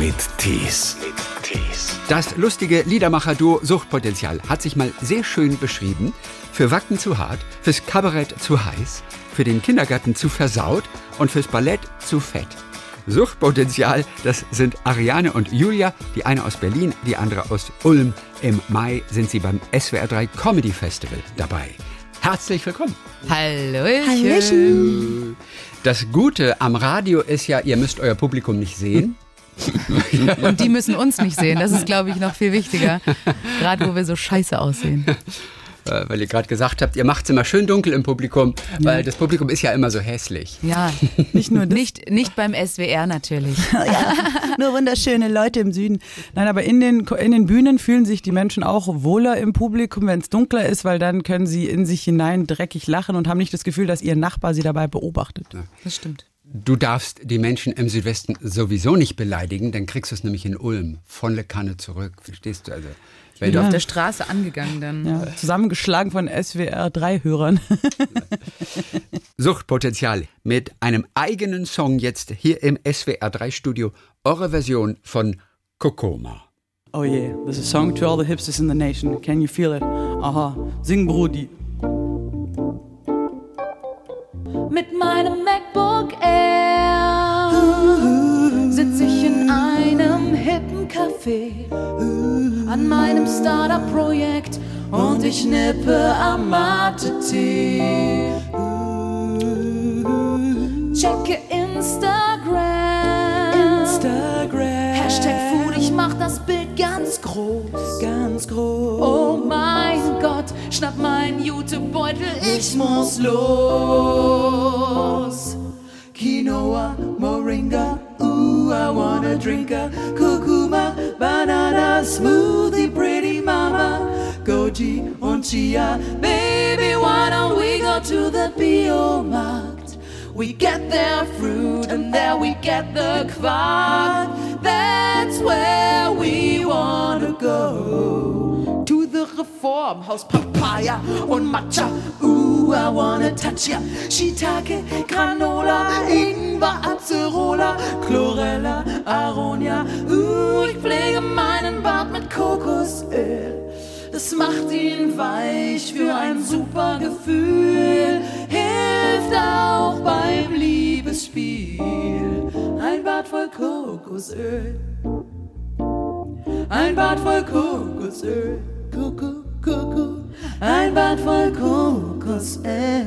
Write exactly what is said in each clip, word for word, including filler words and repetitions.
mit Tees. Das lustige Liedermacher-Duo Suchtpotenzial hat sich mal sehr schön beschrieben. Für Wacken zu hart, fürs Kabarett zu heiß, für den Kindergarten zu versaut und fürs Ballett zu fett. Suchtpotenzial, das sind Ariane und Julia, die eine aus Berlin, die andere aus Ulm. Im Mai sind sie beim S W R drei Comedy Festival dabei. Herzlich willkommen. Hallöchen. Hallöchen. Das Gute am Radio ist ja, ihr müsst euer Publikum nicht sehen. Und die müssen uns nicht sehen. Das ist, glaube ich, noch viel wichtiger. Gerade wo wir so scheiße aussehen. Äh, weil ihr gerade gesagt habt, ihr macht es immer schön dunkel im Publikum, ja. Weil das Publikum ist ja immer so hässlich. Ja, nicht nur das. Nicht, nicht beim S W R natürlich. Ja, nur wunderschöne Leute im Süden. Nein, aber in den, in den Bühnen fühlen sich die Menschen auch wohler im Publikum, wenn es dunkler ist, weil dann können sie in sich hinein dreckig lachen und haben nicht das Gefühl, dass ihr Nachbar sie dabei beobachtet. Ja. Das stimmt. Du darfst die Menschen im Südwesten sowieso nicht beleidigen, dann kriegst du es nämlich in Ulm volle Kanne zurück. Verstehst du? Also, ich bin ja auf der Straße angegangen dann. Ja, zusammengeschlagen von S W R drei Hörern. Suchtpotenzial mit einem eigenen Song jetzt hier im S W R drei Studio. Eure Version von Kokoma. Oh yeah, there's a song to all the hipsters in the nation. Can you feel it? Aha, sing Brudi. Mit meinem MacBook Air sitze ich in einem hippen Café an meinem Startup-Projekt und ich nippe am Mate-Tee. Checke Instagram, Instagram. Hashtag Food, ich mach das Bild ganz groß, ganz groß. Oh mein Gott, schnapp meinen Jutebeutel, ich muss los. Quinoa, Moringa, ooh, I wanna drink a Kurkuma, Banana Smoothie, pretty mama, Goji und Chia. Baby, why don't we go to the Biomarkt? We get their fruit and there we get the Quark. That's where we wanna go. To the Reformhaus, Papaya und Matcha. Ooh, I wanna touch ya. Shiitake, Granola, Ingwer, Acerola, Chlorella, Aronia. Ooh, ich pflege meinen Bart mit Kokosöl. Das macht ihn weich für ein super Gefühl. Hilft auch beim Liebesspiel. Ein Bad voll Kokosöl. Ein Bad voll Kokosöl. Koko, Koko. Ein Bad voll Kokosöl.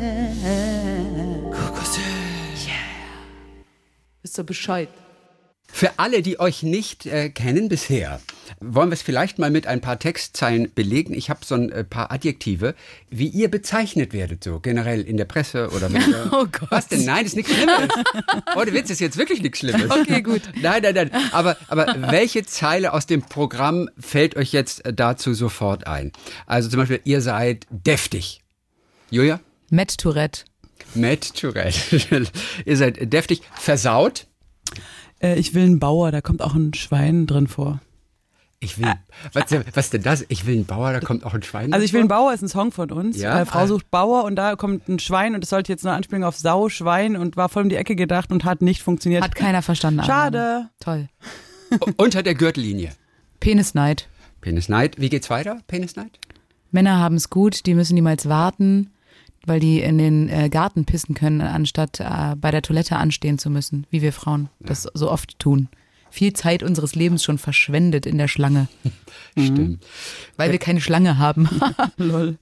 Kokosöl. Yeah. Wisst ihr Bescheid? Für alle, die euch nicht äh, kennen bisher, wollen wir es vielleicht mal mit ein paar Textzeilen belegen. Ich habe so ein äh, paar Adjektive, wie ihr bezeichnet werdet, so generell in der Presse oder mit, äh, Oh Gott. Was denn? Nein, das ist nichts Schlimmes. Oh, der Witz ist jetzt wirklich nichts Schlimmes. Okay, gut. Nein, nein, nein. Aber, aber welche Zeile aus dem Programm fällt euch jetzt dazu sofort ein? Also zum Beispiel, ihr seid deftig. Julia? Matt Tourette. Matt Tourette. Ihr seid deftig. Versaut. Äh, ich will einen Bauer, da kommt auch ein Schwein drin vor. Ich will, was, was denn das? Ich will einen Bauer, da kommt auch ein Schwein. Also ich will einen Bauer ist ein Song von uns. Ja? Äh, Frau sucht Bauer und da kommt ein Schwein und das sollte jetzt eine Anspielung auf Sau, Schwein und war voll um die Ecke gedacht und hat nicht funktioniert. Hat keiner verstanden. Schade. Toll. Unter der Gürtellinie. Penisneid. Penisneid. Wie geht's weiter? Penisneid? Männer haben es gut, die müssen niemals warten, weil die in den äh, Garten pissen können, anstatt äh, bei der Toilette anstehen zu müssen, wie wir Frauen das ja. so oft tun. Viel Zeit unseres Lebens schon verschwendet in der Schlange. Stimmt. Weil wir keine Schlange haben. Lol.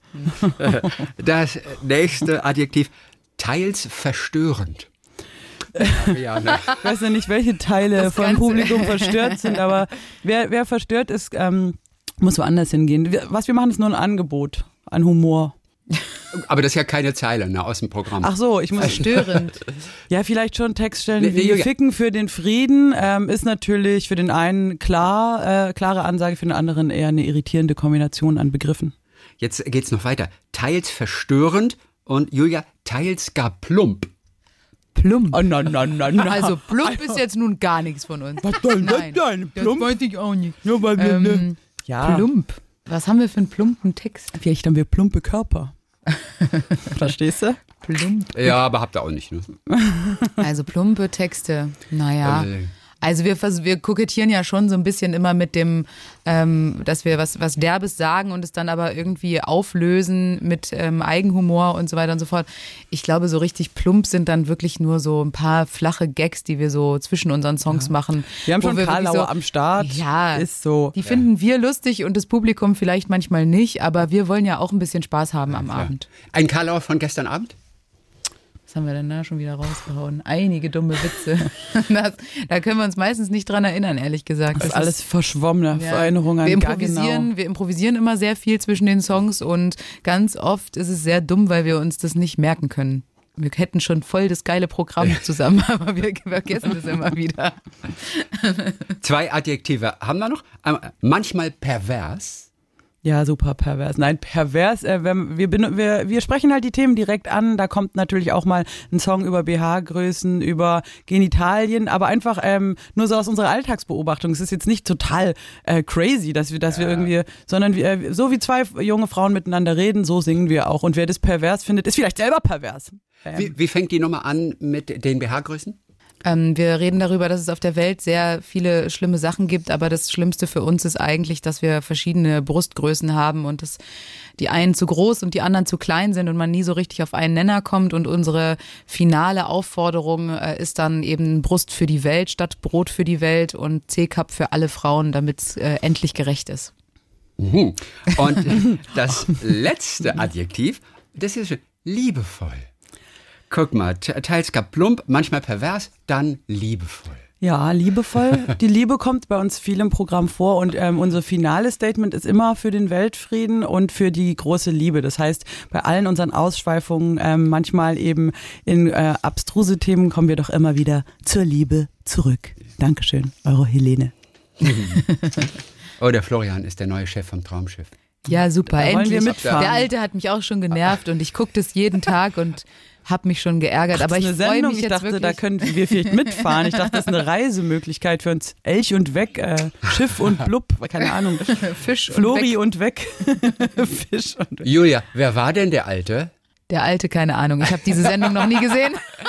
Das nächste Adjektiv, teils verstörend. Ja, ne? Ich weiß ja nicht, welche Teile Das vom Ganze. Publikum verstört sind, aber wer, wer verstört ist, ähm, muss woanders hingehen. Was wir machen, ist nur ein Angebot an Humor. Aber das ist ja keine Zeile, ne, aus dem Programm. Ach so, ich muss... Verstörend. Ja, vielleicht schon Textstellen Nee, nee, wie Julia. Ficken für den Frieden ähm, ist natürlich für den einen klar, äh, klare Ansage, für den anderen eher eine irritierende Kombination an Begriffen. Jetzt geht's noch weiter. Teils verstörend und Julia, teils gar plump. Plump. Oh, na, na, na, na. Also plump ist jetzt nun gar nichts von uns. Was soll das Nein, denn? das Plump? weiß ich auch nicht. Ja, weil wir, Ähm, ja. Plump. Was haben wir für einen plumpen Text? Vielleicht haben wir plumpe Körper. Verstehst du? Plump. Ja, aber habt ihr auch nicht. Ne? Also plumpe Texte. Naja. Äh, Also wir, vers- wir kokettieren ja schon so ein bisschen immer mit dem, ähm, dass wir was, was Derbes sagen und es dann aber irgendwie auflösen mit ähm, Eigenhumor und so weiter und so fort. Ich glaube, so richtig plump sind dann wirklich nur so ein paar flache Gags, die wir so zwischen unseren Songs ja. machen. Wir haben schon wir Karlauer so, am Start. Ja, ist so. Die finden wir lustig und das Publikum vielleicht manchmal nicht, aber wir wollen ja auch ein bisschen Spaß haben am ja. Abend. Ein Karlauer von gestern Abend? Was haben wir denn da schon wieder rausgehauen? Einige dumme Witze. Das, da können wir uns meistens nicht dran erinnern, ehrlich gesagt. Das, das ist alles verschwommene ja, Erinnerungen an wir improvisieren, Gaggenau. wir improvisieren immer sehr viel zwischen den Songs und ganz oft ist es sehr dumm, weil wir uns das nicht merken können. Wir hätten schon voll das geile Programm zusammen, aber wir vergessen das immer wieder. Zwei Adjektive haben wir noch. Manchmal pervers. Ja, super pervers. Nein, pervers, äh, wir, wir, wir, wir sprechen halt die Themen direkt an. Da kommt natürlich auch mal ein Song über B H-Größen, über Genitalien, aber einfach ähm, nur so aus unserer Alltagsbeobachtung. Es ist jetzt nicht total äh, crazy, dass wir, dass ja. wir irgendwie, sondern wir, so wie zwei junge Frauen miteinander reden, so singen wir auch. Und wer das pervers findet, ist vielleicht selber pervers. Ähm. Wie, wie fängt die Nummer an mit den B H-Größen? Ähm, wir reden darüber, dass es auf der Welt sehr viele schlimme Sachen gibt, aber das Schlimmste für uns ist eigentlich, dass wir verschiedene Brustgrößen haben und dass die einen zu groß und die anderen zu klein sind und man nie so richtig auf einen Nenner kommt und unsere finale Aufforderung äh, ist dann eben Brust für die Welt statt Brot für die Welt und C-Cup für alle Frauen, damit es äh, endlich gerecht ist. Mhm. Und das letzte Adjektiv, das ist liebevoll. Guck mal, teils gar plump, manchmal pervers, dann liebevoll. Ja, liebevoll. Die Liebe kommt bei uns viel im Programm vor und ähm, unser finales Statement ist immer für den Weltfrieden und für die große Liebe. Das heißt, bei allen unseren Ausschweifungen, ähm, manchmal eben in äh, abstruse Themen, kommen wir doch immer wieder zur Liebe zurück. Dankeschön, eure Helene. Oh, der Florian ist der neue Chef vom Traumschiff. Ja, super, da endlich. Wollen wir mitfahren. Der Alte hat mich auch schon genervt und ich gucke das jeden Tag und habe mich schon geärgert. Ach, aber ich freue mich ich jetzt dachte, wirklich. Da könnten wir vielleicht mitfahren. Ich dachte, das ist eine Reisemöglichkeit für uns. Elch und weg, äh, Schiff und Blub, keine Ahnung. Fisch Flori und weg. und weg. Fisch und weg. Julia, wer war denn der Alte? Der Alte, keine Ahnung. Ich habe diese Sendung noch nie gesehen.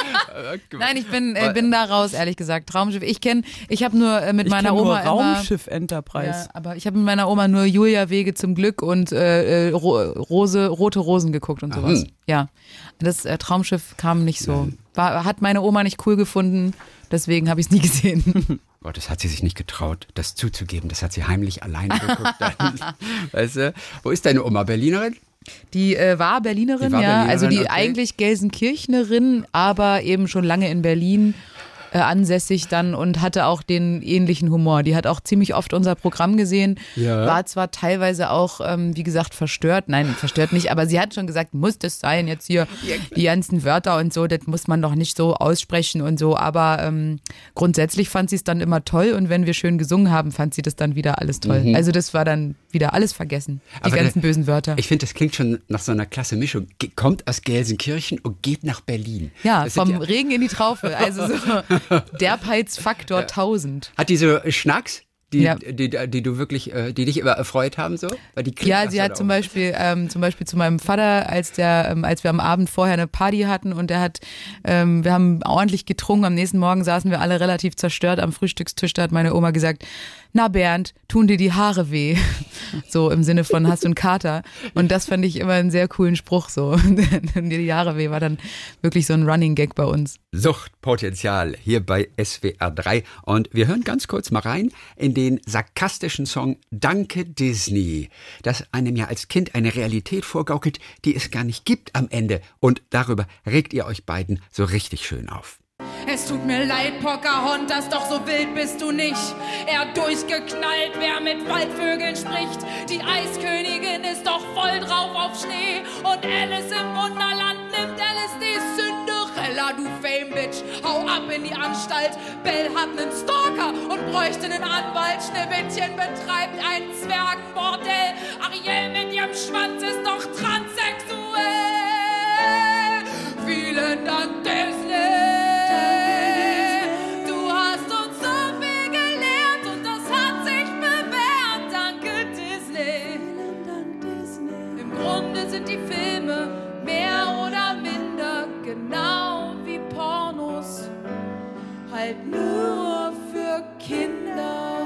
Nein, ich bin, äh, bin da raus, ehrlich gesagt. Traumschiff. Ich kenne, ich habe nur äh, mit ich meiner nur Oma Raumschiff immer, Enterprise. Ja, aber ich habe mit meiner Oma nur Julia Wege zum Glück und äh, Ro- Rose, Rote Rosen geguckt und sowas. Aha. Ja, das äh, Traumschiff kam nicht so. War, hat meine Oma nicht cool gefunden, deswegen habe ich es nie gesehen. Gott, das hat sie sich nicht getraut, das zuzugeben. Das hat sie heimlich alleine geguckt. Dann, weißt du, wo ist deine Oma? Berlinerin? Die äh, war Berlinerin, Die war ja, Berlinerin, also die okay. eigentlich Gelsenkirchnerin, aber eben schon lange in Berlin äh, ansässig dann und hatte auch den ähnlichen Humor. Die hat auch ziemlich oft unser Programm gesehen, Ja. war zwar teilweise auch, ähm, wie gesagt, verstört, nein, verstört nicht, aber sie hat schon gesagt, muss das sein, jetzt hier die ganzen Wörter und so, das muss man doch nicht so aussprechen und so, aber ähm, grundsätzlich fand sie es dann immer toll und wenn wir schön gesungen haben, fand sie das dann wieder alles toll. Mhm. Also das war dann wieder alles vergessen, die Aber ganzen der- bösen Wörter. Ich finde, das klingt schon nach so einer klasse Mischung. Ge- Kommt aus Gelsenkirchen und geht nach Berlin. Ja, Das sind vom ja- Regen in die Traufe. Also so Derbheitsfaktor tausend. Hat die so Schnacks, die, Ja. die, die, die du wirklich, äh, die dich immer erfreut haben, so? Weil die klingen Ja, nach sie so hat einer zum Oma. Beispiel, ähm, zum Beispiel zu meinem Vater, als der, ähm, als wir am Abend vorher eine Party hatten und der hat, ähm, wir haben ordentlich getrunken. Am nächsten Morgen saßen wir alle relativ zerstört am Frühstückstisch. Da hat meine Oma gesagt: Na Bernd, tun dir die Haare weh? So im Sinne von, hast du einen Kater? Und das fand ich immer einen sehr coolen Spruch. So, tun dir die Haare weh war dann wirklich so ein Running Gag bei uns. Suchtpotenzial hier bei S W R drei. Und wir hören ganz kurz mal rein in den sarkastischen Song Danke Disney, das einem ja als Kind eine Realität vorgaukelt, die es gar nicht gibt am Ende. Und darüber regt ihr euch beiden so richtig schön auf. Es tut mir leid, Pocahontas, doch so wild bist du nicht. Er hat durchgeknallt, wer mit Waldvögeln spricht. Die Eiskönigin ist doch voll drauf auf Schnee. Und Alice im Wunderland nimmt L S D. Cinderella, du Fame-Bitch, hau ab in die Anstalt. Belle hat nen Stalker und bräuchte nen Anwalt. Schneewittchen betreibt ein Zwergenbordell. Ariel mit ihrem Schwanz ist doch transsexuell. Vielen Dank, Disney. Sind die Filme mehr oder minder genau wie Pornos, halt nur für für Kinder.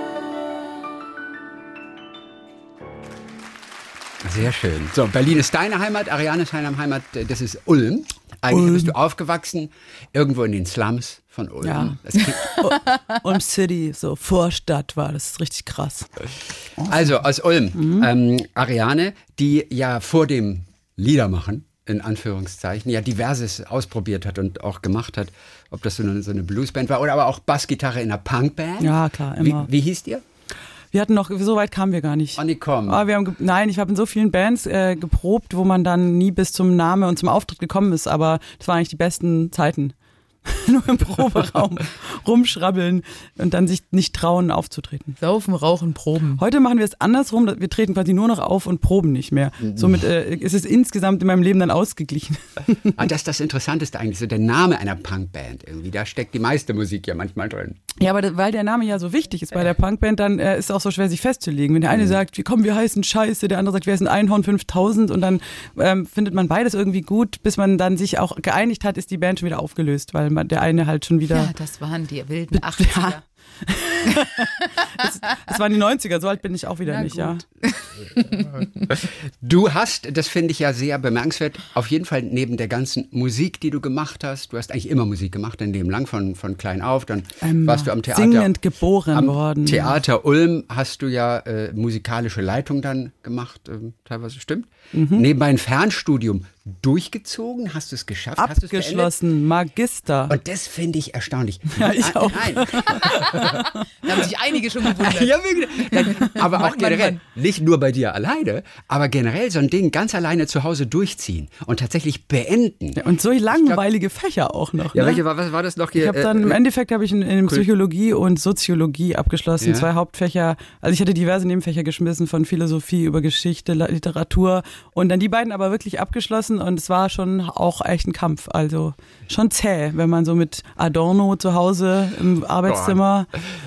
Sehr schön. So, Berlin ist deine Heimat, Ariane ist deine Heimat, das ist Ulm. Eigentlich Ulm. bist du aufgewachsen, irgendwo in den Slums von Ulm. Ja. Das klingt, Ulm City, so Vorstadt war das, ist richtig krass. also aus Ulm, mhm. ähm, Ariane, die ja vor dem Liedermachen, in Anführungszeichen, ja diverses ausprobiert hat und auch gemacht hat, ob das so eine, so eine Bluesband war oder aber auch Bassgitarre in einer Punkband. Ja, klar, immer. Wie, wie hieß ihr? Wir hatten noch, so weit kamen wir gar nicht. Honeycomb. Aber wir haben, ge- nein, ich habe in so vielen Bands äh, geprobt, wo man dann nie bis zum Namen und zum Auftritt gekommen ist, aber das waren eigentlich die besten Zeiten. Nur im Proberaum rumschrabbeln und dann sich nicht trauen, aufzutreten. Saufen, rauchen, proben. Heute machen wir es andersrum, wir treten quasi nur noch auf und proben nicht mehr. Somit äh, ist es insgesamt in meinem Leben dann ausgeglichen. Ah, das ist das Interessanteste eigentlich, so der Name einer Punkband irgendwie, da steckt die meiste Musik ja manchmal drin. Ja, aber das, weil der Name ja so wichtig ist bei der Punkband, dann äh, ist es auch so schwer, sich festzulegen. Wenn der eine sagt, wir kommen, wir heißen Scheiße, der andere sagt, wir heißen Einhorn fünftausend und dann ähm, findet man beides irgendwie gut, bis man dann sich auch geeinigt hat, ist die Band schon wieder aufgelöst, weil man, der eine halt schon wieder... Ja, das waren die wilden achtziger. Es, es waren die neunziger, so alt bin ich auch wieder Na nicht, gut. ja. Du hast, das finde ich ja sehr bemerkenswert, auf jeden Fall neben der ganzen Musik, die du gemacht hast, du hast eigentlich immer Musik gemacht, dein Leben lang, von, von klein auf, dann Ähm, warst du am Theater. singend geboren am worden. Theater Ulm hast du ja äh, musikalische Leitung dann gemacht, ähm, teilweise stimmt. Mhm. Nebenbei ein Fernstudium durchgezogen, hast du es geschafft? Hast du es beendet? Abgeschlossen, Magister. Und das finde ich erstaunlich. Ja, ich auch. Nein. Da haben sich einige schon gewundert. Ja, wirklich. Nein, aber auch Mann, Mann, generell, Mann. nicht nur bei dir alleine, aber generell so ein Ding ganz alleine zu Hause durchziehen und tatsächlich beenden. Ja, und so langweilige Fächer auch noch. Ja, ne? welche war, was war das noch hier? Ich habe dann, im Endeffekt habe ich in, in Psychologie und Soziologie abgeschlossen, Ja. zwei Hauptfächer. Also ich hatte diverse Nebenfächer geschmissen, von Philosophie über Geschichte, La- Literatur und dann die beiden aber wirklich abgeschlossen und es war schon auch echt ein Kampf. Also schon zäh, wenn man so mit Adorno zu Hause im Arbeitszimmer...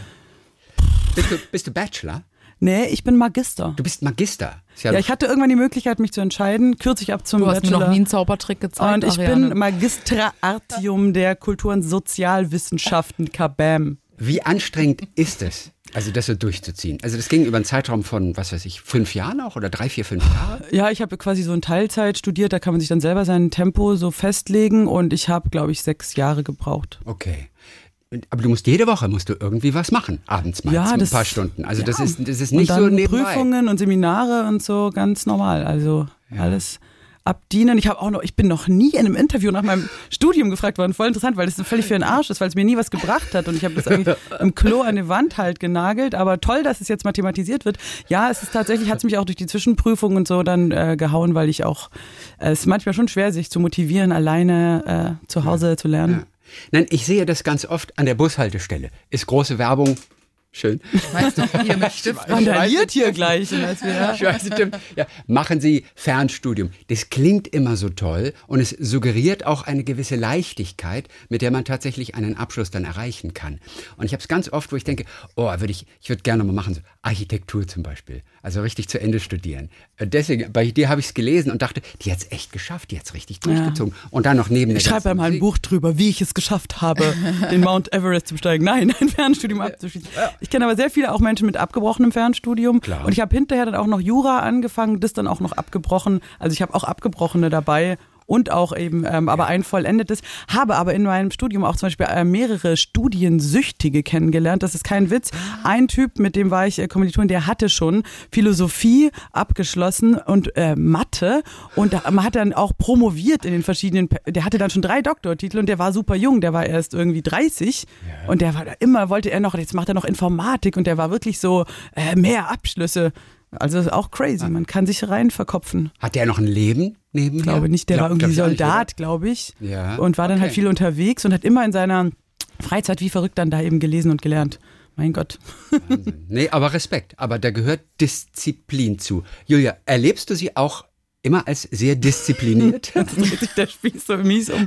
bist, du, bist du Bachelor? Nee, ich bin Magister. Du bist Magister. Ist Ja, ich hatte irgendwann die Möglichkeit, mich zu entscheiden, kürzlich ab zum Du hast mir Bachelor. noch nie einen Zaubertrick gezeigt, Und ich Ariane. bin Magistra Artium der Kultur- und Sozialwissenschaften, Kabam. Wie anstrengend ist es, also das so durchzuziehen? Also das ging über einen Zeitraum von, was weiß ich, fünf Jahren auch oder drei, vier, fünf Jahre? Ja, ich habe quasi so in Teilzeit studiert, da kann man sich dann selber sein Tempo so festlegen und ich habe, glaube ich, sechs Jahre gebraucht. Okay. Aber du musst jede Woche musst du irgendwie was machen, abends mal, Ja, ein das- paar Stunden. Also das ja. ist das ist Und nicht dann so nebenbei. Prüfungen und Seminare und so, ganz normal. Also alles abdienen. Ich habe auch noch, ich bin noch nie in einem Interview nach meinem Studium gefragt worden. Voll interessant, weil das völlig für den Arsch ist, weil es mir nie was gebracht hat. Und ich habe das eigentlich im Klo an die Wand halt genagelt. Aber toll, dass es jetzt mal thematisiert wird. Ja, es ist tatsächlich, hat es mich auch durch die Zwischenprüfung und so dann äh, gehauen, weil ich auch, äh, es ist manchmal schon schwer, sich zu motivieren, alleine äh, zu Hause zu lernen. Ja. Nein, ich sehe das ganz oft an der Bushaltestelle. Ist große Werbung. Schön. Weißt du, hier mit Stift. Randaliert hier gleich. Als wir, Scheiße, stimmt. Ja, machen Sie Fernstudium. Das klingt immer so toll und es suggeriert auch eine gewisse Leichtigkeit, mit der man tatsächlich einen Abschluss dann erreichen kann. Und ich habe es ganz oft, wo ich denke, oh, würde ich, ich würde gerne mal machen, so Architektur zum Beispiel, also richtig zu Ende studieren. Äh, Deswegen, bei dir habe ich es gelesen und dachte, die hat es echt geschafft, die hat es richtig durchgezogen. Und dann noch neben der Ich schreibe ganzen mal ein Musik. Buch drüber, wie ich es geschafft habe, den Mount Everest zu besteigen. Nein, ein Fernstudium abzuschließen. Ich kenne aber sehr viele auch Menschen mit abgebrochenem Fernstudium. Klar. Und ich habe hinterher dann auch noch Jura angefangen, das dann auch noch abgebrochen. Also ich habe auch Abgebrochene dabei. Und auch eben, ähm, aber ein vollendetes. Habe aber in meinem Studium auch zum Beispiel äh, mehrere Studiensüchtige kennengelernt. Das ist kein Witz. Ein Typ, mit dem war ich äh, Kommilitonin, der hatte schon Philosophie abgeschlossen und äh, Mathe. Und da, man hat dann auch promoviert in den verschiedenen, der hatte dann schon drei Doktortitel und der war super jung. Der war erst irgendwie dreißig. Ja. Und der war da immer, wollte er noch, jetzt macht er noch Informatik und der war wirklich so, äh, mehr Abschlüsse. Also das ist auch crazy, man kann sich rein verkopfen. Hat der noch ein Leben nebenher? Ich glaube nicht, der Glaub- war irgendwie glaub ich auch nicht, Soldat, glaube ich. Ja, Und war dann okay. halt viel unterwegs und hat immer in seiner Freizeit wie verrückt dann da eben gelesen und gelernt. Mein Gott. Wahnsinn. Nee, aber Respekt. Aber da gehört Disziplin zu. Julia, erlebst du sie auch immer als sehr diszipliniert? Jetzt dreht sich der Spieß so mies um.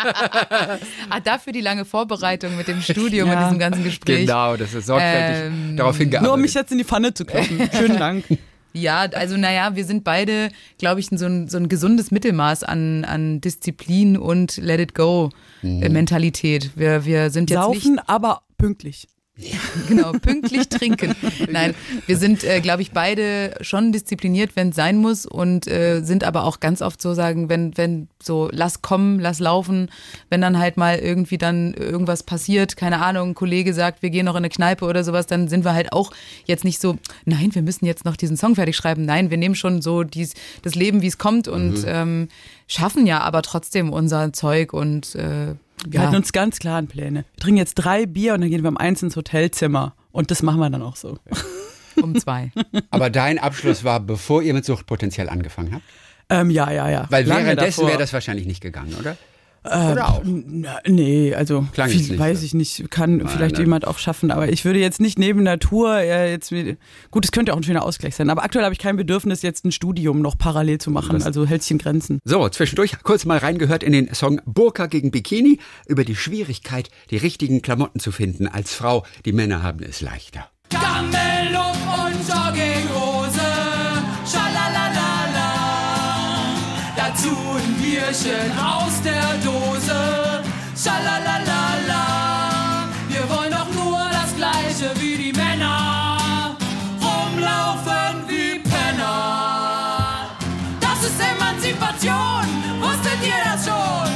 Ah, dafür die lange Vorbereitung mit dem Studium Ja. und diesem ganzen Gespräch. Genau, das ist sorgfältig Ähm, darauf hingearbeitet. Nur um mich jetzt in die Pfanne zu kloppen. Schönen Dank. Ja, also naja, wir sind beide, glaube ich, so ein, so ein gesundes Mittelmaß an, an Disziplin und Let-it-go-Mentalität. Wir, wir sind jetzt Saufen, nicht... aber pünktlich. Genau, pünktlich trinken. Nein, wir sind, äh, glaube ich, beide schon diszipliniert, wenn es sein muss und äh, sind aber auch ganz oft so sagen, wenn, wenn so, lass kommen, lass laufen, wenn dann halt mal irgendwie dann irgendwas passiert, keine Ahnung, ein Kollege sagt, wir gehen noch in eine Kneipe oder sowas, dann sind wir halt auch jetzt nicht so, nein, wir müssen jetzt noch diesen Song fertig schreiben. Nein, wir nehmen schon so dies, das Leben, wie es kommt und mhm. ähm, schaffen ja aber trotzdem unser Zeug und äh, Wir ja. hatten uns ganz klaren Pläne. Wir trinken jetzt drei Bier und dann gehen wir um eins ins Hotelzimmer. Und das machen wir dann auch so. Um zwei. Aber dein Abschluss war, bevor ihr mit Suchtpotenzial angefangen habt? Ähm, ja, ja, ja. Weil Lange währenddessen wäre davor. das wahrscheinlich nicht gegangen, oder? Äh, Oder auch? Na, nee, also Klang viel, jetzt nicht weiß so. ich nicht, kann Nein, vielleicht nein. jemand auch schaffen, aber ich würde jetzt nicht neben Natur äh, jetzt mit, gut, es könnte auch ein schöner Ausgleich sein, aber aktuell habe ich kein Bedürfnis, jetzt ein Studium noch parallel zu machen, Das- also hält sich in Grenzen. So, zwischendurch kurz mal reingehört in den Song Burka gegen Bikini über die Schwierigkeit, die richtigen Klamotten zu finden. Als Frau, die Männer haben es leichter. Gamellook und Jogginghose, schalalalala. Dazu ein Bierchen aus der Dose, schalalalala. Wir wollen doch nur das Gleiche wie die Männer, rumlaufen wie Penner. Das ist Emanzipation, wusstet ihr das schon?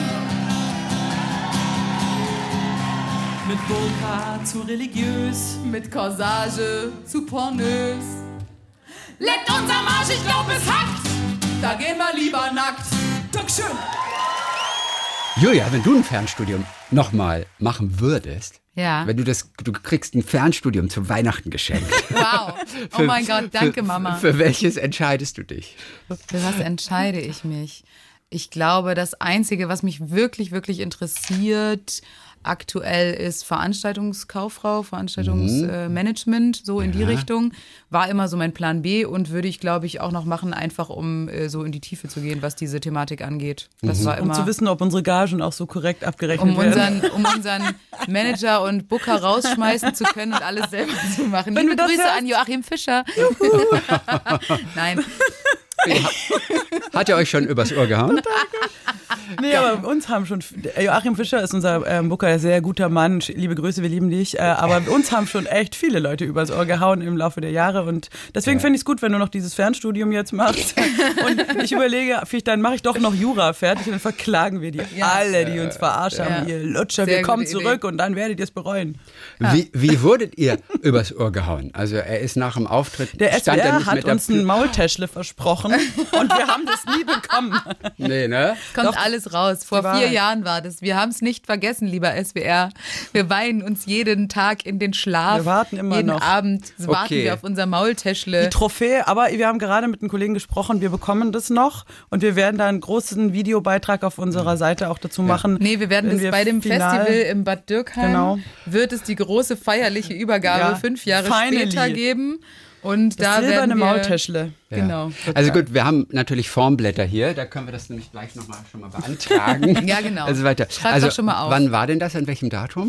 Mit Burka zu religiös, mit Corsage zu pornös. Leckt unser Marsch, ich glaub es hackt, da gehen wir lieber nackt. Dankeschön. Julia, wenn du ein Fernstudium nochmal machen würdest, Ja. wenn du das, du kriegst ein Fernstudium zu Weihnachten geschenkt. Wow. Oh mein Gott, danke für, Mama. Für welches entscheidest du dich? Für was entscheide ich mich? Ich glaube, das Einzige, was mich wirklich, wirklich interessiert aktuell ist Veranstaltungskauffrau, Veranstaltungsmanagement, so in die Ja. Richtung. War immer so mein Plan B und würde ich, glaube ich, auch noch machen, einfach um äh, so in die Tiefe zu gehen, was diese Thematik angeht. Das war Um immer, zu wissen, ob unsere Gagen auch so korrekt abgerechnet um werden. unseren, um unseren Manager und Booker rausschmeißen zu können und alles selber zu machen. Wenn Liebe du das Grüße hörst. an Joachim Fischer. Nein, Hat er euch schon übers Ohr gehauen? Nee, aber uns haben schon, Joachim Fischer ist unser ähm, Booker, ein sehr guter Mann, liebe Grüße, wir lieben dich, äh, aber uns haben schon echt viele Leute übers Ohr gehauen im Laufe der Jahre und deswegen Ja. finde ich es gut, wenn du noch dieses Fernstudium jetzt machst und ich überlege, vielleicht dann mache ich doch noch Jura fertig und dann verklagen wir die alle, die uns verarscht haben, Ja. ihr Lutscher, Sehr wir kommen gute zurück Idee. und dann werdet ihr es bereuen. Wie, wie wurdet ihr übers Ohr gehauen? Also er ist nach dem Auftritt, Der S W stand er R nicht hat mit der uns ein Pl- Maultäschle versprochen und wir haben das nie bekommen. Nee, ne? kommt Doch, alles raus. Vor die vier Wahrheit. Jahren war das. Wir haben es nicht vergessen, lieber S W R. Wir weinen uns jeden Tag in den Schlaf. Wir warten immer jeden noch. Abend warten Okay. wir auf unser Maultäschle. Die Trophäe, aber wir haben gerade mit einem Kollegen gesprochen, wir bekommen das noch und wir werden da einen großen Videobeitrag auf unserer Seite auch dazu machen. Nee, wir werden wenn das wir bei dem final- Festival im Bad Dürkheim, Genau. wird es die große feierliche Übergabe Ja, fünf Jahre finally. später geben. Und Das da silberne werden wir, Maultäschle. Genau. Also gut, wir haben natürlich Formblätter hier, da können wir das nämlich gleich nochmal schon mal beantragen. Ja, genau. Also weiter. Schreib's also, doch schon mal auf. Wann war denn das? An welchem Datum?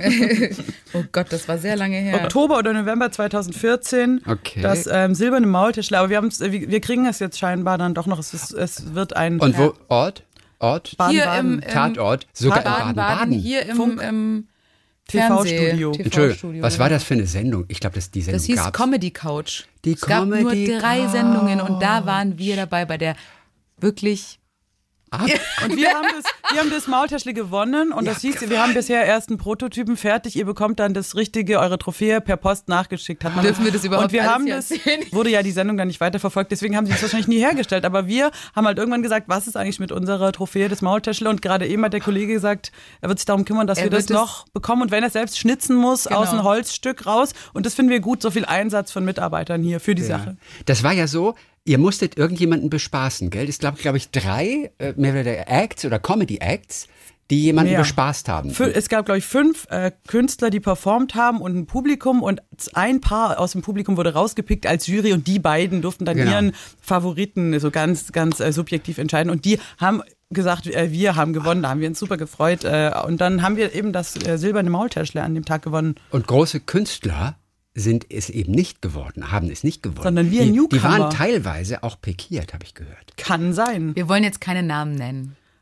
Oh Gott, das war sehr lange her. Oktober oder November zweitausendvierzehn. Okay. Das ähm, silberne Maultäschle. Aber wir, haben's, äh, wir wir kriegen es jetzt scheinbar dann doch noch. Es, ist, es wird ein Und wo? Ort? Ort? Hier Baden-Baden. im, im Tatort? Sogar in Baden-Baden, Baden-Baden. hier im, Funk. im T V-Studio. Fernseh- Entschuldigung, T V-Studio, was war ja. das für eine Sendung? Ich glaube, das die Sendung Das hieß gab's. Comedy Couch. Die es gab nur Comedy drei Couch. Sendungen und da waren wir dabei bei der wirklich. Ah, Und wir haben das, wir haben das Maultäschle gewonnen und das hieß, wir haben bisher erst einen Prototypen fertig. Ihr bekommt dann das richtige, eure Trophäe per Post nachgeschickt. Hat man Dürfen wir das überhaupt Und wir alles haben hier das, erzählen? wurde ja die Sendung dann nicht weiterverfolgt, deswegen haben sie es wahrscheinlich nie hergestellt. Aber wir haben halt irgendwann gesagt, was ist eigentlich mit unserer Trophäe des Maultäschle? Und gerade eben hat der Kollege gesagt, er wird sich darum kümmern, dass Er wir das wird es- noch bekommen. Und wenn er selbst schnitzen muss, Genau. aus einem Holzstück raus. Und das finden wir gut, so viel Einsatz von Mitarbeitern hier für die Sache. das war ja so, ihr musstet irgendjemanden bespaßen, gell? Es gab, glaube ich, drei äh, mehr oder weniger Acts oder Comedy-Acts, die jemanden Mehr. bespaßt haben. Fü- Es gab, glaube ich, fünf äh, Künstler, die performt haben und ein Publikum und ein Paar aus dem Publikum wurde rausgepickt als Jury und die beiden durften dann Genau. ihren Favoriten so ganz, ganz äh, subjektiv entscheiden und die haben gesagt, äh, wir haben gewonnen, da haben wir uns super gefreut äh, und dann haben wir eben das äh, silberne Maultäschle an dem Tag gewonnen. Und große Künstler sind es eben nicht geworden, haben es nicht geworden. Sondern wir die, die Newcomer. waren teilweise auch pikiert, habe ich gehört. Kann sein. Wir wollen jetzt keine Namen nennen.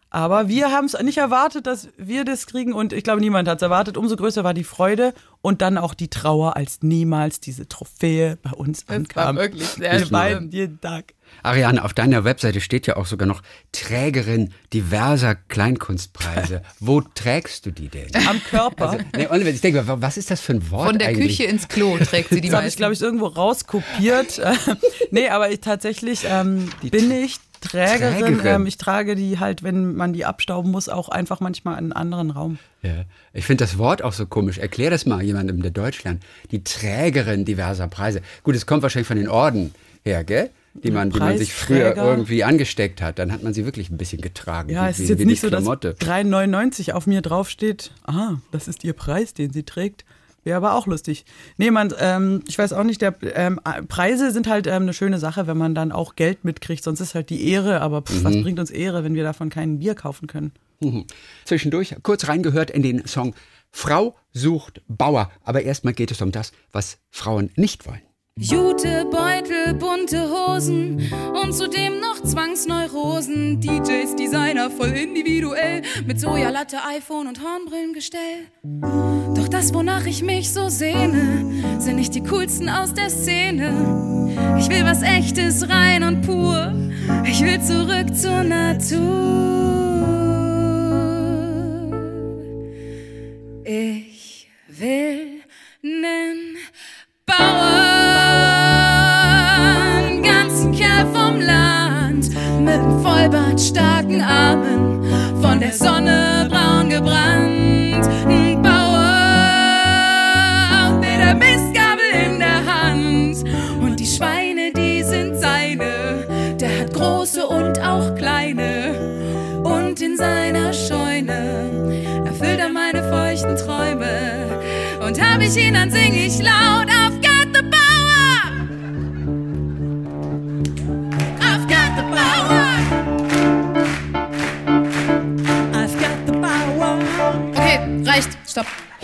Aber wir haben es nicht erwartet, dass wir das kriegen und ich glaube, niemand hat es erwartet. Umso größer war die Freude und dann auch die Trauer, als niemals diese Trophäe bei uns Das ankam. war wirklich sehr Wir schlimm. weinen jeden Tag. Ariane, auf deiner Webseite steht ja auch sogar noch Trägerin diverser Kleinkunstpreise. Wo trägst du die denn? Am Körper. Also, nee, Oliver, ich denke, was ist das für ein Wort Von der eigentlich? Küche ins Klo trägt sie die Das habe ich, meisten. glaube ich, irgendwo rauskopiert. Nee, aber ich tatsächlich ähm, bin ich Trägerin. Trägerin. Ähm, ich trage die halt, wenn man die abstauben muss, auch einfach manchmal in einen anderen Raum. Ja. Ich finde das Wort auch so komisch. Erklär das mal jemandem, der Deutsch lernt. Die Trägerin diverser Preise. Gut, es kommt wahrscheinlich von den Orden her, gell? Die man, die man sich früher Preisträger. irgendwie angesteckt hat. Dann hat man sie wirklich ein bisschen getragen. Ja, wie, es wie, ist jetzt wie nicht eine so, dass Klamotte. drei neunundneunzig auf mir draufsteht. Ah, das ist ihr Preis, den sie trägt. Wäre aber auch lustig. Nee, man, ähm, ich weiß auch nicht, der, ähm, Preise sind halt ähm, eine schöne Sache, wenn man dann auch Geld mitkriegt. Sonst ist halt die Ehre. Aber pff, Mhm. was bringt uns Ehre, wenn wir davon kein Bier kaufen können? Mhm. Zwischendurch kurz reingehört in den Song Frau sucht Bauer. Aber erstmal geht es um das, was Frauen nicht wollen. Jute, Beutel, bunte Hosen und zudem noch Zwangsneurosen. D Js, Designer, voll individuell, mit Sojalatte, iPhone und Hornbrillengestell. Doch das, wonach ich mich so sehne, sind nicht die coolsten aus der Szene. Ich will was Echtes, rein und pur. Ich will zurück zur Natur. Ich will nen Bauern, ganzen Kerl vom Land, mit nem Vollbart, starken Armen, von der Sonne braun gebrannt. Ein Bauer mit der Mistgabel in der Hand und die Schweine, die sind seine. Der hat große und auch kleine und in seiner Scheune erfüllt er meine feuchten Träume. Und hab ich ihn, dann sing ich laut, I've got the power! I've got the power! I've got the power! Okay, reicht, stopp.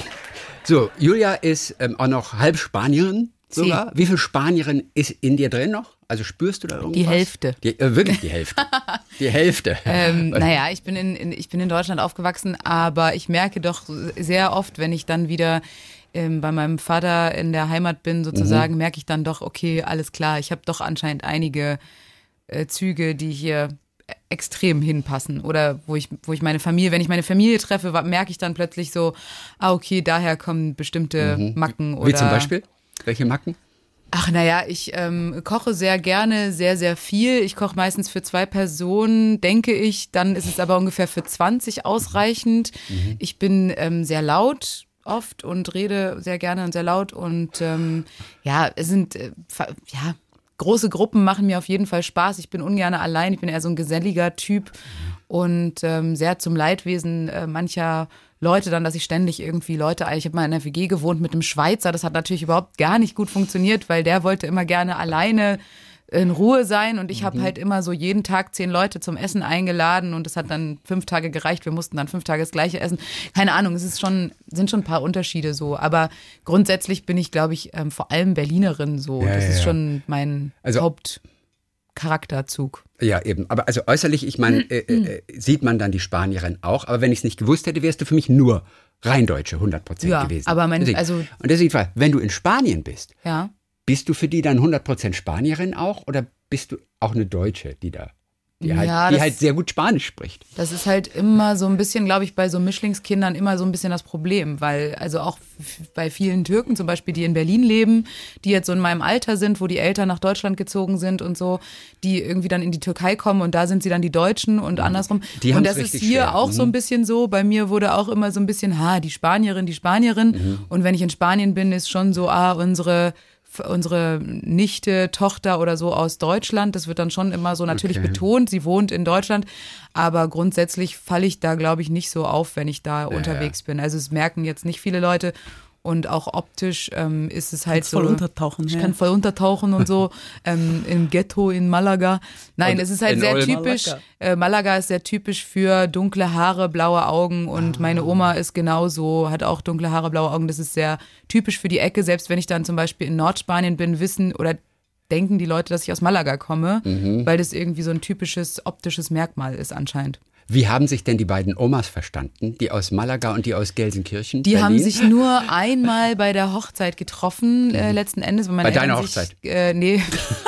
So, Julia ist ähm, auch noch halb Spanierin sogar. Wie viel Spanierin ist in dir drin noch? Also spürst du da irgendwas? Die Hälfte. Die, äh, wirklich die Hälfte. Die Hälfte. Ähm, naja, ich bin in, in, ich bin in Deutschland aufgewachsen, aber ich merke doch sehr oft, wenn ich dann wieder ähm, bei meinem Vater in der Heimat bin, sozusagen, Mhm. merke ich dann doch, okay, alles klar, ich habe doch anscheinend einige äh, Züge, die hier extrem hinpassen oder wo ich, wo ich meine Familie, wenn ich meine Familie treffe, wa- merke ich dann plötzlich so, ah, okay, daher kommen bestimmte Mhm. Macken oder. Wie zum Beispiel? Welche Macken? Ach naja, ich ähm, koche sehr gerne, sehr, sehr viel. Ich koche meistens für zwei Personen, denke ich. Dann ist es aber ungefähr für zwanzig ausreichend. Mhm. Ich bin ähm, sehr laut oft und rede sehr gerne und sehr laut. Und ähm, ja, es sind, äh, fa- ja, große Gruppen machen mir auf jeden Fall Spaß. Ich bin ungern allein, ich bin eher so ein geselliger Typ und ähm, sehr zum Leidwesen äh, mancher Leute dann, dass ich ständig irgendwie Leute, ich habe mal in einer W G gewohnt mit einem Schweizer, das hat natürlich überhaupt gar nicht gut funktioniert, weil der wollte immer gerne alleine in Ruhe sein und ich habe halt immer so jeden Tag zehn Leute zum Essen eingeladen und das hat dann fünf Tage gereicht, wir mussten dann fünf Tage das Gleiche essen. Keine Ahnung, es ist schon, sind schon ein paar Unterschiede so, aber grundsätzlich bin ich, glaube ich, ähm, vor allem Berlinerin so, Ja, das ja, ist ja. schon mein Also- Hauptcharakterzug. Ja, eben. Aber also äußerlich, ich meine, äh, äh, sieht man dann die Spanierin auch. Aber wenn ich es nicht gewusst hätte, wärst du für mich nur rein Deutsche, hundert Prozent Ja, gewesen. aber mein- Deswegen. also- Und deswegen, war, wenn du in Spanien bist, Ja. bist du für die dann hundert Prozent Spanierin auch? Oder bist du auch eine Deutsche, die da, die, halt, Ja, die das- halt sehr gut Spanisch spricht? Das ist halt immer so ein bisschen, glaube ich, bei so Mischlingskindern immer so ein bisschen das Problem, weil also auch f- bei vielen Türken zum Beispiel, die in Berlin leben, die jetzt so in meinem Alter sind, wo die Eltern nach Deutschland gezogen sind und so, die irgendwie dann in die Türkei kommen und da sind sie dann die Deutschen und andersrum. Die und haben's das ist richtig hier schwer. auch so ein Mhm. bisschen so. Bei mir wurde auch immer so ein bisschen, ha, die Spanierin, die Spanierin. Mhm. Und wenn ich in Spanien bin, ist schon so, ah, unsere unsere Nichte, Tochter oder so aus Deutschland. Das wird dann schon immer so natürlich Okay. betont. Sie wohnt in Deutschland, aber grundsätzlich falle ich da, glaube ich, nicht so auf, wenn ich da unterwegs bin. Also es merken jetzt nicht viele Leute. Und auch optisch ähm, ist es halt Kannst so. voll untertauchen, Ich ja. kann voll untertauchen und so. ähm, Im Ghetto in Malaga. Nein, Und es ist halt in sehr Olm- typisch. Malaga. Äh, Malaga ist sehr typisch für dunkle Haare, blaue Augen. Und meine Oma ist genauso, hat auch dunkle Haare, blaue Augen. Das ist sehr typisch für die Ecke. Selbst wenn ich dann zum Beispiel in Nordspanien bin, wissen oder denken die Leute, dass ich aus Malaga komme, weil das irgendwie so ein typisches optisches Merkmal ist anscheinend. Wie haben sich denn die beiden Omas verstanden, die aus Malaga und die aus Gelsenkirchen? Die Berlin? haben sich nur einmal bei der Hochzeit getroffen, äh, letzten Endes. Weil meine Bei deiner Eltern Hochzeit? Sich, äh, nee.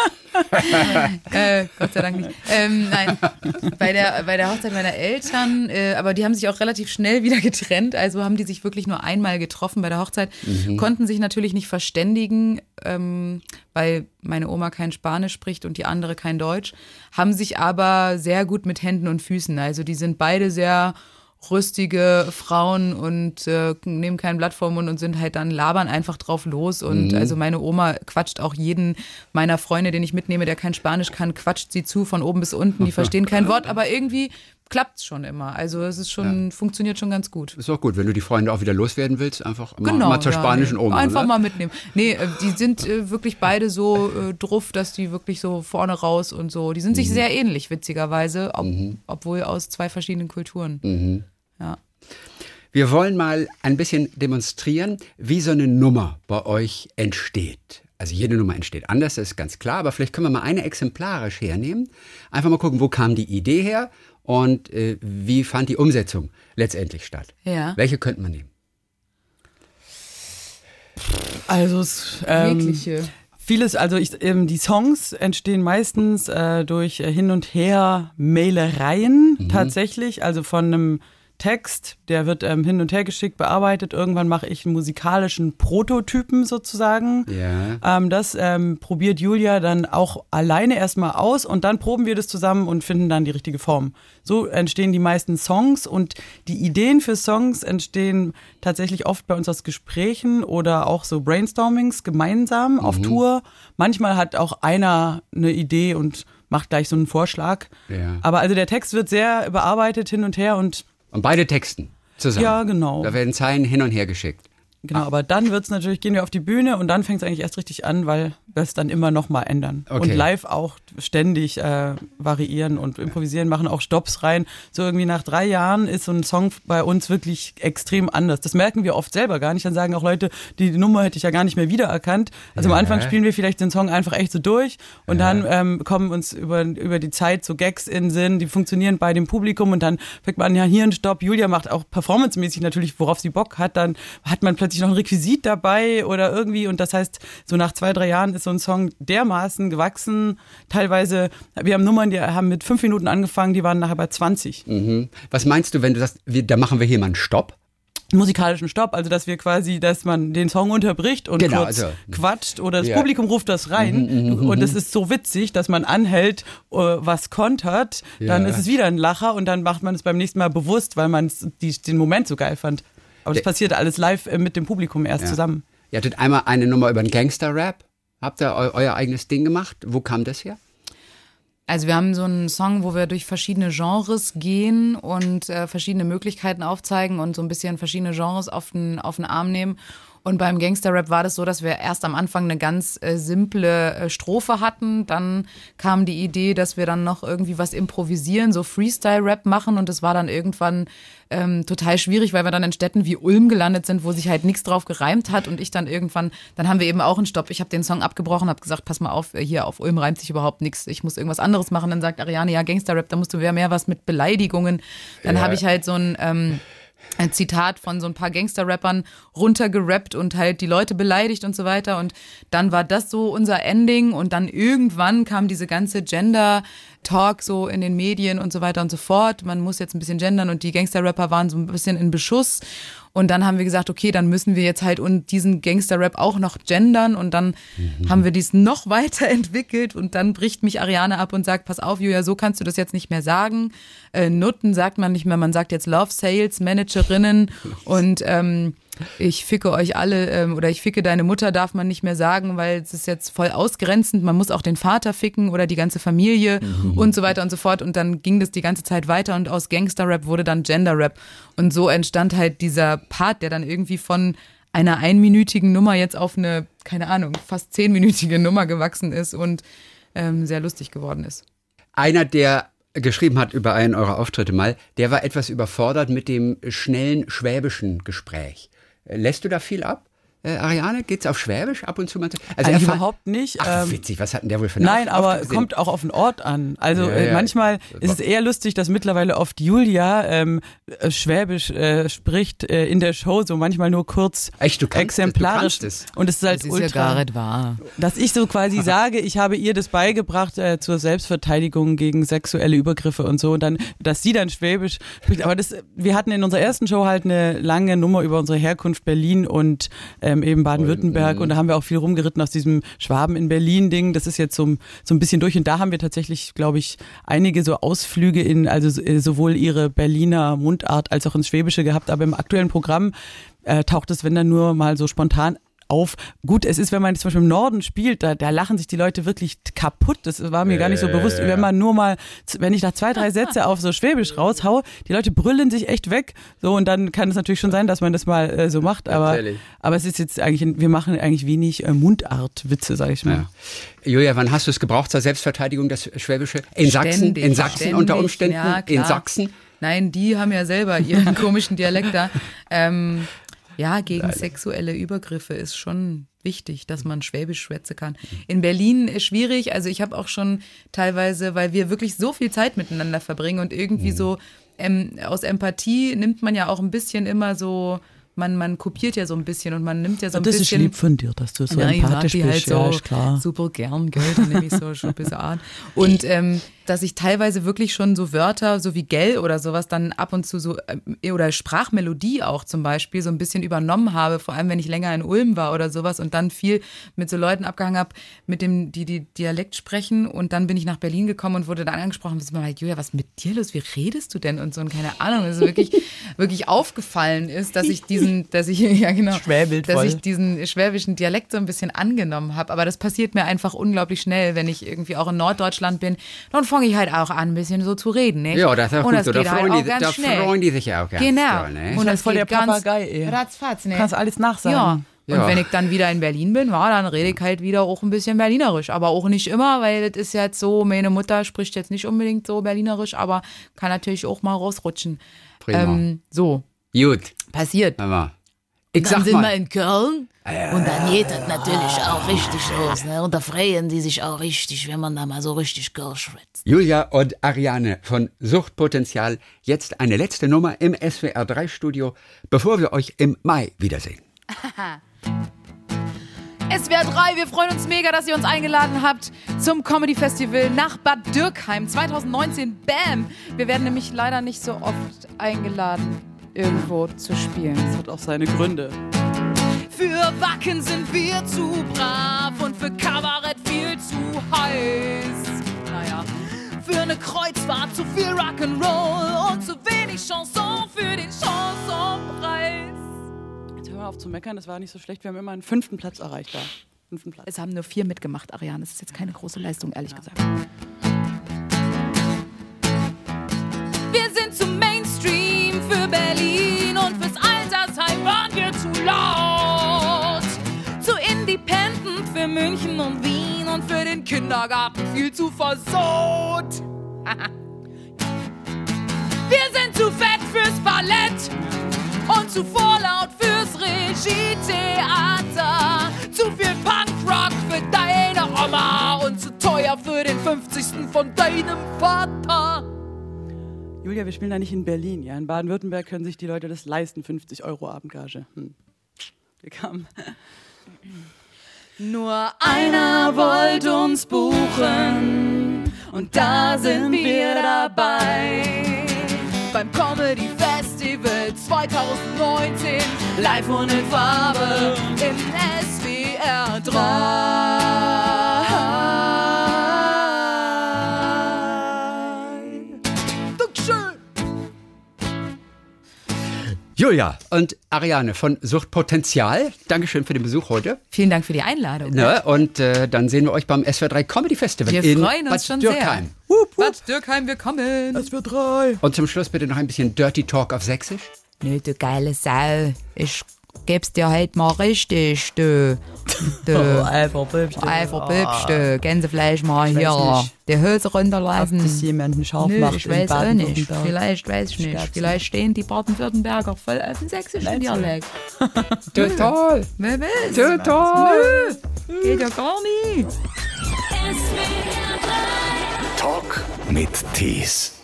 äh, Gott sei Dank nicht. Ähm, nein, bei der, bei der Hochzeit meiner Eltern, äh, aber die haben sich auch relativ schnell wieder getrennt, also haben die sich wirklich nur einmal getroffen bei der Hochzeit, mhm. konnten sich natürlich nicht verständigen, ähm, weil meine Oma kein Spanisch spricht und die andere kein Deutsch, haben sich aber sehr gut mit Händen und Füßen, also die sind beide sehr rüstige Frauen und äh, nehmen kein Blatt vor den Mund und sind halt dann, labern einfach drauf los. Und mhm. also meine Oma quatscht auch jeden meiner Freunde, den ich mitnehme, der kein Spanisch kann, quatscht sie zu von oben bis unten. Die verstehen kein Wort, aber irgendwie klappt es schon immer. Also es ist schon, ja. funktioniert schon ganz gut. Ist auch gut, wenn du die Freunde auch wieder loswerden willst, einfach genau, mal, mal zur ja, spanischen nee. Oma. Einfach ne? mal mitnehmen. Nee, äh, die sind äh, wirklich beide so äh, druff, dass die wirklich so vorne raus und so. Die sind sich mhm. sehr ähnlich, witzigerweise, ob, mhm. obwohl aus zwei verschiedenen Kulturen. Mhm. Ja. Wir wollen mal ein bisschen demonstrieren, wie so eine Nummer bei euch entsteht. Also jede Nummer entsteht anders, das ist ganz klar, aber vielleicht können wir mal eine exemplarisch hernehmen. Einfach mal gucken, wo kam die Idee her und äh, wie fand die Umsetzung letztendlich statt. Ja. Welche könnte man nehmen? Also es, ähm, Jegliche. Vieles, also ich, ähm, die Songs entstehen meistens äh, durch äh, Hin- und Her-Mailereien mhm. tatsächlich, also von einem Text, der wird ähm, hin und her geschickt, bearbeitet. Irgendwann mache ich einen musikalischen Prototypen sozusagen. Ja. Ähm, das ähm, probiert Julia dann auch alleine erstmal aus und dann proben wir das zusammen und finden dann die richtige Form. So entstehen die meisten Songs und die Ideen für Songs entstehen tatsächlich oft bei uns aus Gesprächen oder auch so Brainstormings gemeinsam mhm. auf Tour. Manchmal hat auch einer eine Idee und macht gleich so einen Vorschlag. Ja. Aber also der Text wird sehr überarbeitet hin und her und Und beide Texten zusammen. Ja, genau. Da werden Zeilen hin und her geschickt. Genau, aber dann wird's natürlich, gehen wir auf die Bühne und dann fängt es eigentlich erst richtig an, weil wir es dann immer noch mal ändern. Okay. Und live auch ständig äh, variieren und improvisieren, machen auch Stops rein. So irgendwie nach drei Jahren ist so ein Song bei uns wirklich extrem anders. Das merken wir oft selber gar nicht. Dann sagen auch Leute, die Nummer hätte ich ja gar nicht mehr wiedererkannt. Also ja. am Anfang spielen wir vielleicht den Song einfach echt so durch und ja. dann ähm, kommen uns über, über die Zeit so Gags in den Sinn, die funktionieren bei dem Publikum und dann fängt man ja hier einen Stopp. Julia macht auch performancemäßig natürlich, worauf sie Bock hat. Dann hat man plötzlich noch ein Requisit dabei oder irgendwie und das heißt, so nach zwei, drei Jahren ist so ein Song dermaßen gewachsen. Teilweise, wir haben Nummern, die haben mit fünf Minuten angefangen, die waren nachher bei zwanzig. Mhm. Was meinst du, wenn du sagst, wir, da machen wir hier mal einen Stopp? Musikalischen Stopp, also dass wir quasi, dass man den Song unterbricht und genau, kurz also, quatscht oder das ja. Publikum ruft das rein mhm, und es ist so witzig, dass man anhält, was kontert, dann ja. ist es wieder ein Lacher und dann macht man es beim nächsten Mal bewusst, weil man den Moment so geil fand. Aber das passiert alles live mit dem Publikum erst ja. zusammen. Ihr hattet einmal eine Nummer über den Gangster-Rap. Habt ihr eu- euer eigenes Ding gemacht? Wo kam das her? Also wir haben so einen Song, wo wir durch verschiedene Genres gehen und äh, verschiedene Möglichkeiten aufzeigen und so ein bisschen verschiedene Genres auf den, auf den Arm nehmen. Und beim Gangster-Rap war das so, dass wir erst am Anfang eine ganz äh, simple äh, Strophe hatten. Dann kam die Idee, dass wir dann noch irgendwie was improvisieren, so Freestyle-Rap machen. Und das war dann irgendwann ähm, total schwierig, weil wir dann in Städten wie Ulm gelandet sind, wo sich halt nichts drauf gereimt hat. Und ich dann irgendwann, dann haben wir eben auch einen Stopp. Ich habe den Song abgebrochen, habe gesagt, pass mal auf, hier auf Ulm reimt sich überhaupt nichts. Ich muss irgendwas anderes machen. Dann sagt Ariane, ja, Gangster-Rap, da musst du mehr, mehr was mit Beleidigungen. Dann ja. habe ich halt so ein... Ähm, ein Zitat von so ein paar Gangster-Rappern runtergerappt und halt die Leute beleidigt und so weiter. Und dann war das so unser Ending. Und dann irgendwann kam diese ganze Gender-Talk so in den Medien und so weiter und so fort. Man muss jetzt ein bisschen gendern und die Gangster-Rapper waren so ein bisschen in Beschuss. Und dann haben wir gesagt, okay, dann müssen wir jetzt halt und diesen Gangster-Rap auch noch gendern. Und dann mhm. haben wir dies noch weiterentwickelt. Und dann bricht mich Ariane ab und sagt, pass auf, Julia, so kannst du das jetzt nicht mehr sagen. Äh, Nutten sagt man nicht mehr, man sagt jetzt Love Sales Managerinnen. Und ähm, ich ficke euch alle ähm, oder ich ficke deine Mutter darf man nicht mehr sagen, weil es ist jetzt voll ausgrenzend. Man muss auch den Vater ficken oder die ganze Familie mhm. und so weiter und so fort. Und dann ging das die ganze Zeit weiter und aus Gangster-Rap wurde dann Gender-Rap. Und so entstand halt dieser Part, der dann irgendwie von einer einminütigen Nummer jetzt auf eine, keine Ahnung, fast zehnminütige Nummer gewachsen ist und ähm, sehr lustig geworden ist. Einer, der geschrieben hat über einen eurer Auftritte mal, der war etwas überfordert mit dem schnellen schwäbischen Gespräch. Lässt du da viel ab? Äh, Ariane, geht's auf Schwäbisch ab und zu mal? Also Eigentlich er überhaupt nicht. Ach, ähm, witzig, was hat denn der wohl für eine Nein, Auf- aber Auftritte kommt auch auf den Ort an. Also Ja, äh, ja. manchmal ist es eher lustig, dass mittlerweile oft Julia ähm, äh, Schwäbisch äh, spricht äh, in der Show, so manchmal nur kurz Echt, du kannst exemplarisch. es, du kannst es. Und es ist halt Das ist ja ultra, gar nicht wahr. dass ich so quasi sage, ich habe ihr das beigebracht äh, zur Selbstverteidigung gegen sexuelle Übergriffe und so, und dann, dass sie dann Schwäbisch spricht. Aber das, wir hatten in unserer ersten Show halt eine lange Nummer über unsere Herkunft Berlin und ähm, eben Baden-Württemberg, und da haben wir auch viel rumgeritten aus diesem Schwaben in Berlin-Ding. Das ist jetzt so, so ein bisschen durch, und da haben wir tatsächlich, glaube ich, einige so Ausflüge in, also äh, sowohl ihre Berliner Mundart als auch ins Schwäbische gehabt, aber im aktuellen Programm äh, taucht es, wenn dann nur mal so spontan auf. Gut, es ist, wenn man zum Beispiel im Norden spielt, da, da lachen sich die Leute wirklich kaputt. Das war mir gar nicht so bewusst. Wenn man nur mal, wenn ich da zwei, drei Sätze auf so Schwäbisch raushau, die Leute brüllen sich echt weg. So, und dann kann es natürlich schon sein, dass man das mal äh, so macht. Aber, Natürlich. aber es ist jetzt eigentlich, wir machen eigentlich wenig äh, Mundartwitze, sag ich mal. Ja. Julia, wann hast du es gebraucht zur Selbstverteidigung, das Schwäbische? In Sachsen? Ständig, In Sachsen ständig, unter Umständen? ja, in klar. Sachsen? Nein, die haben ja selber ihren komischen Dialekt da. Ähm, ja, gegen sexuelle Übergriffe ist schon wichtig, dass man Schwäbisch schwätzen kann. In Berlin ist schwierig, also ich habe auch schon teilweise, weil wir wirklich so viel Zeit miteinander verbringen und irgendwie so ähm, aus Empathie nimmt man ja auch ein bisschen immer so, man, man kopiert ja so ein bisschen und man nimmt ja so ein das bisschen. ist lieb von dir, dass du so Nein, ich mag empathisch die bist. halt so Ja, ist klar. super gern, gell, dann nehme ich so schon ein bisschen an. Und ähm, dass ich teilweise wirklich schon so Wörter, so wie gell oder sowas, dann ab und zu so, äh, oder Sprachmelodie auch zum Beispiel, so ein bisschen übernommen habe, vor allem wenn ich länger in Ulm war oder sowas und dann viel mit so Leuten abgehangen habe, mit dem, die die Dialekt sprechen, und dann bin ich nach Berlin gekommen und wurde dann angesprochen, und halt, Julia, was ist mit dir los, wie redest du denn und so, und keine Ahnung, es ist wirklich, wirklich aufgefallen ist, dass ich diesen, dass ich, ja genau, Schwäbelt dass voll. ich diesen schwäbischen Dialekt so ein bisschen angenommen habe, aber das passiert mir einfach unglaublich schnell, wenn ich irgendwie auch in Norddeutschland bin, dann fange ich halt auch an, ein bisschen so zu reden, nicht? Ja, das ist auch und gut das so. Da geht halt freuen auch die- ganz da schnell. freuen die sich auch ganz Genau. doll, ne? Und Das das ist voll geht der ganz Papagei, ey. ratzfatz, ne? Du kannst alles nachsagen. Ja. Und Ja. wenn ich dann wieder in Berlin bin, war, dann rede ich halt wieder auch ein bisschen Berlinerisch. Aber auch nicht immer, weil das ist jetzt so, meine Mutter spricht jetzt nicht unbedingt so Berlinerisch, aber kann natürlich auch mal rausrutschen. Prima. Ähm, so, Gut, passiert. aber ich Dann sag sind wir mal, in Köln und dann geht das natürlich auch richtig los. Ne? Und da freuen die sich auch richtig, wenn man da mal so richtig Kölsch schwätzt. Julia und Ariane von Suchtpotenzial, jetzt eine letzte Nummer im S W R drei Studio, bevor wir euch im Mai wiedersehen. S W R drei, wir freuen uns mega, dass ihr uns eingeladen habt zum Comedy Festival nach Bad Dürkheim zwanzig neunzehn. Bam! Wir werden nämlich leider nicht so oft eingeladen, irgendwo zu spielen. Das hat auch seine Gründe. Für Wacken sind wir zu brav und für Kabarett viel zu heiß. Naja, für eine Kreuzfahrt zu viel Rock'n'Roll und zu wenig Chanson für den Chansonpreis. Jetzt hör mal auf zu meckern, das war nicht so schlecht. Wir haben immer einen fünften Platz erreicht da. Fünften Platz. Es haben nur vier mitgemacht, Ariane. Das ist jetzt keine große Leistung, ehrlich gesagt. Wir sind zu Mainstream für Berlin und fürs Altersheim waren wir zu laut. Zu Independent für München und Wien und für den Kindergarten viel zu versaut. Wir sind zu fett fürs Ballett und zu vorlaut fürs Regietheater. Zu viel Punkrock für deine Oma und zu teuer für den fünfzigsten von deinem Vater. Julia, wir spielen da nicht in Berlin. Ja? In Baden-Württemberg können sich die Leute das leisten, fünfzig Euro Abendgage. Hm. Wir kamen. Nur einer wollte uns buchen und da sind wir dabei. Beim Comedy Festival zwanzig neunzehn, live und in Farbe im S W R drei. Dankeschön. Julia und Ariane von Suchtpotenzial, Dankeschön für den Besuch heute. Vielen Dank für die Einladung. Ne? Und äh, dann sehen wir euch beim S W R drei Comedy Festival Wir in freuen uns Bad schon Dürkheim. sehr. Hup, hup. Bad Dürkheim, willkommen. Es wird drei. Und zum Schluss bitte noch ein bisschen Dirty Talk auf Sächsisch. Nö, du geile Sau. Ich gib's dir halt mal richtig, du. Du. Oh, Eifer Böbste. Eifer Böbste, Gänsefleisch mal Ich hier, weiß nicht. die Hülse Ob runterlassen. das jemanden scharf Nö, macht ich in weiß auch nicht. Baden-Württemberg. Vielleicht, weiß ich nicht. Scherzen. Vielleicht stehen die Baden-Württemberger voll auf den sächsischen Meinst du? Dialekt. Total. Wer weiß? Total. Nö, geht ja gar nicht. Talk mit Tees.